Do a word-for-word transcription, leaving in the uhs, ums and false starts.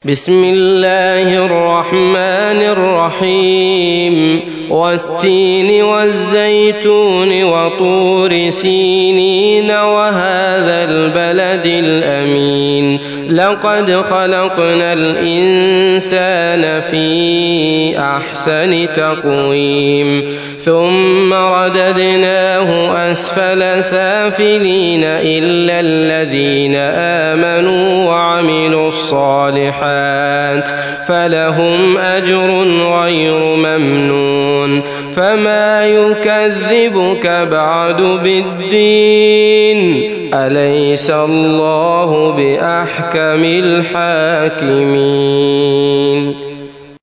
بسم الله الرحمن الرحيم والتين والزيتون وطور سينين وهذا البلد الأمين لقد خلقنا الإنسان في أحسن تقويم ثم رددناه أسفل سافلين إلا الذين آمنوا وعملوا الصالحات فلهم أجر غير ممنون فما يكذبك بعد بالدين أليس الله بأحكم الحاكمين.